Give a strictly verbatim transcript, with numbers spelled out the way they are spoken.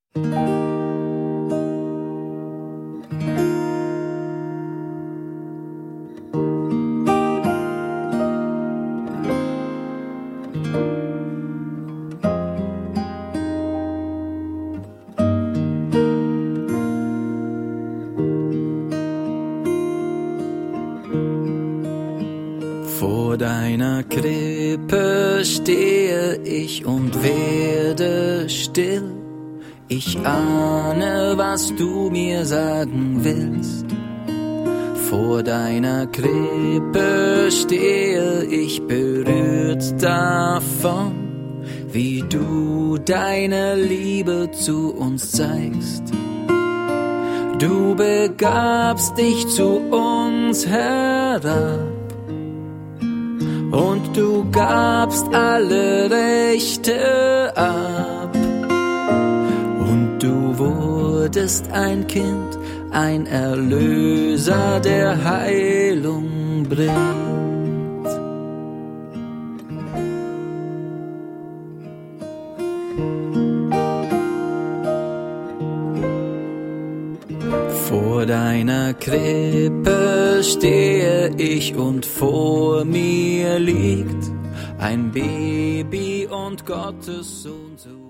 Vor deiner Krippe stehe ich und werde still. Ich ahne, was du mir sagen willst. Vor deiner Krippe stehe ich berührt davon, wie du deine Liebe zu uns zeigst. Du begabst dich zu uns herab und du gabst alle Rechte ab. Und du wurdest ein Kind, ein Erlöser, der Heilung bringt. Vor deiner Krippe stehe ich und vor mir liegt ein Baby und Gottes Sohn.